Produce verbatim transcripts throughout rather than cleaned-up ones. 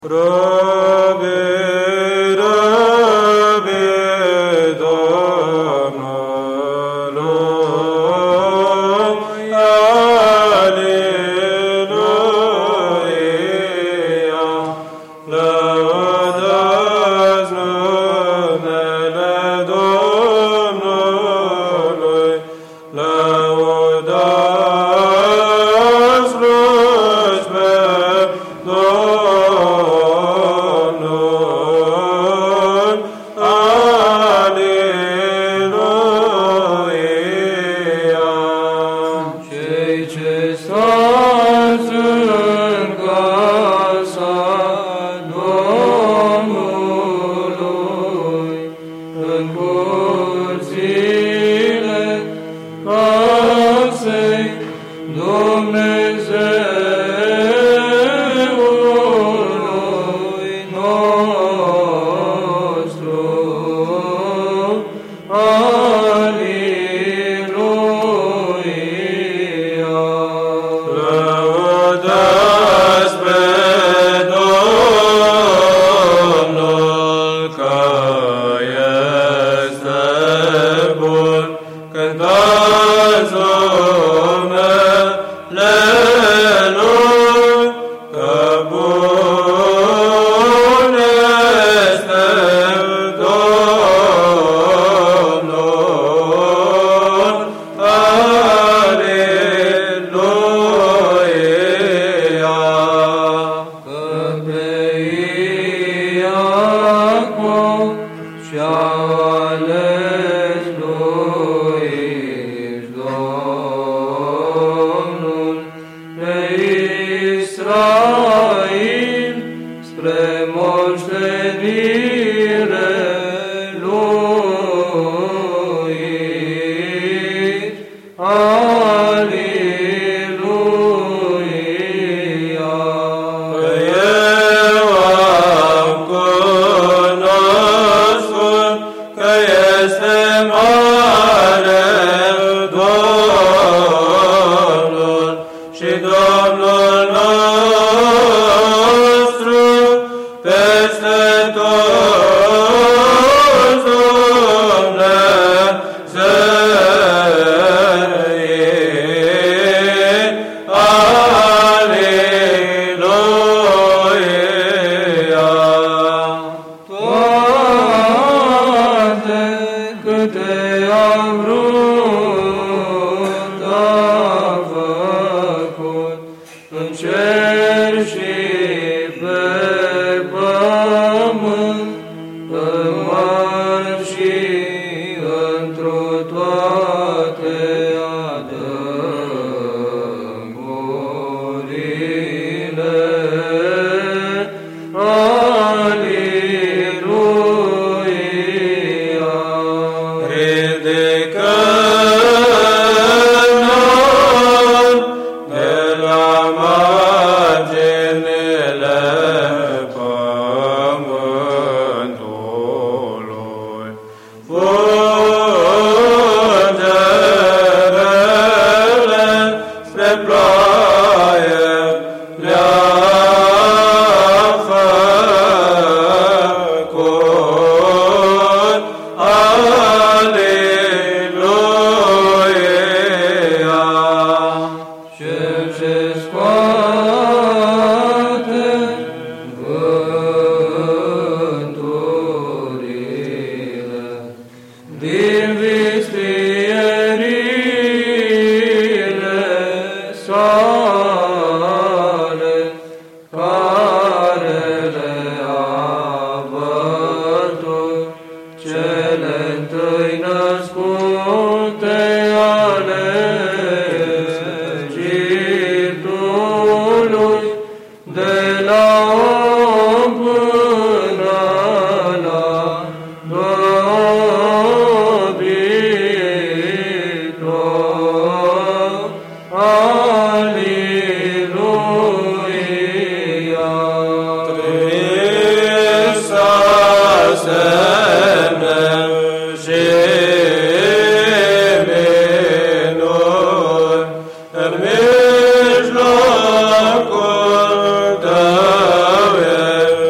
Rabbi, Rabbi, Domnului, Aleluia, lăudați numele Domnului, lăudați slujbe Domnul, Aleluia. Cei ce stați în casa Domnului, în curțile casei Dumnezeului nostru, Aleluia. Lăudați pe Domnul că este bun, cântați numele Lui, că bun este Domnul, Aleluia. Că pe Iacov și-a ales lui Domnul, pe Israel spre moștenire lui. Aleluia. Că eu am cunoscut că este mare Domnul și Domnul nostru peste toți Dumnezei. Aleluia. Toate câte am vrut a făcut în cer și pe pământ, în mări și întru toate adâncurile. Aleluia. Ridicăm de la marginile pământului fulgerele spre ploaie le-a făcut. Aleluia. Cel ce scoate vânturile din vistierile sale, care le-a bătut cele întâi născute ale Egiptului, de la om până la dobitor. Aleluia. Trisa semne și minuni în mijlocul tău e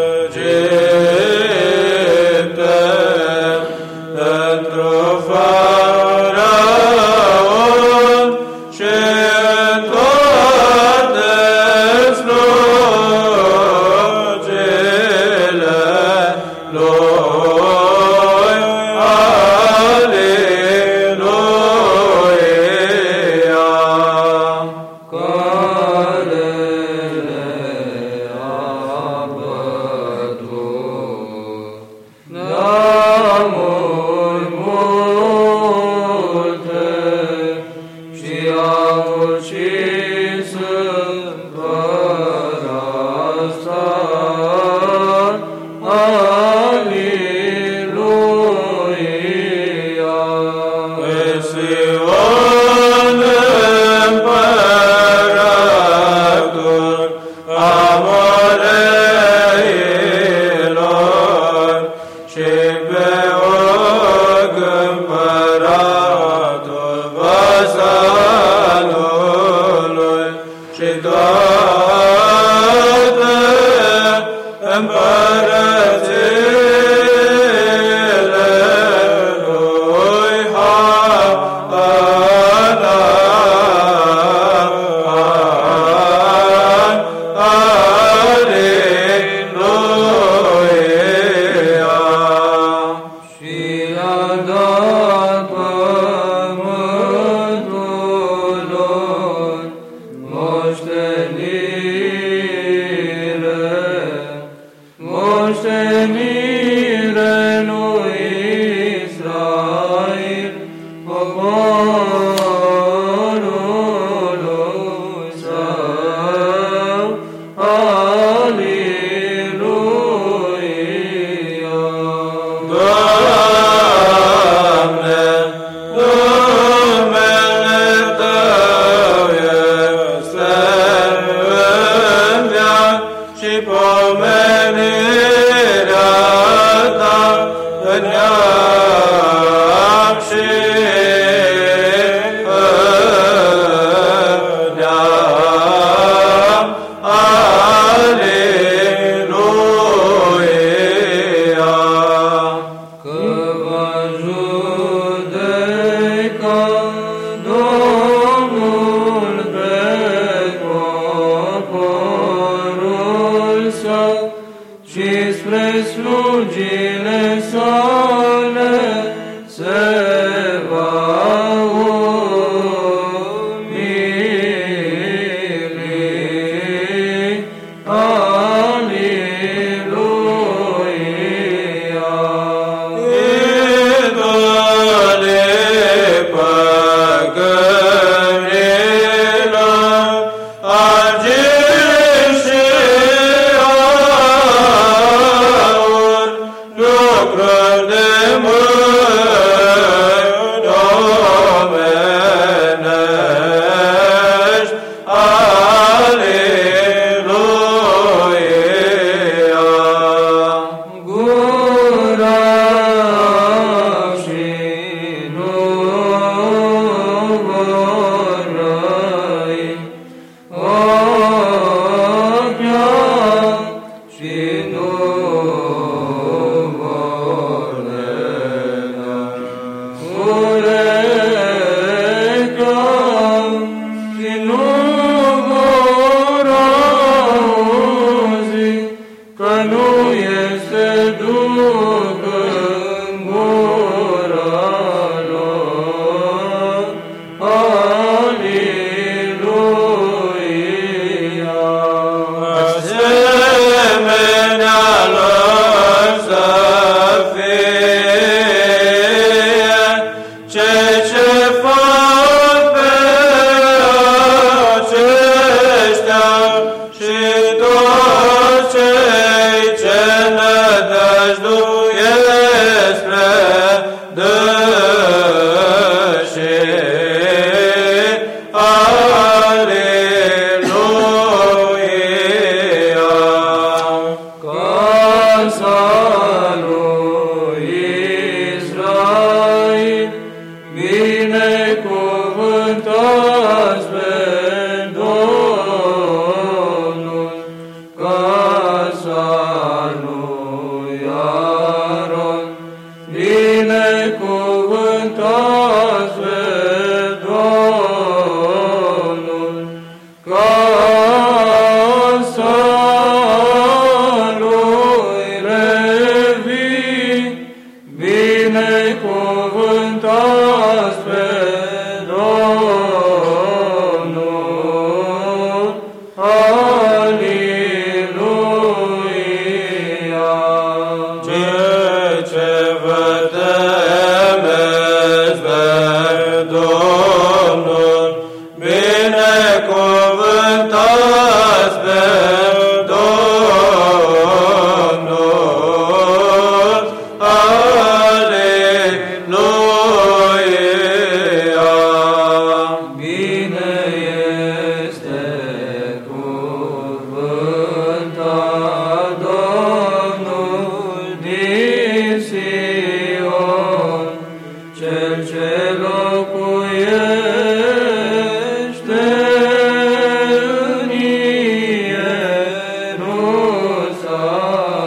Sa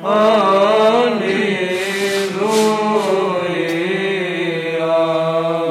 Amin.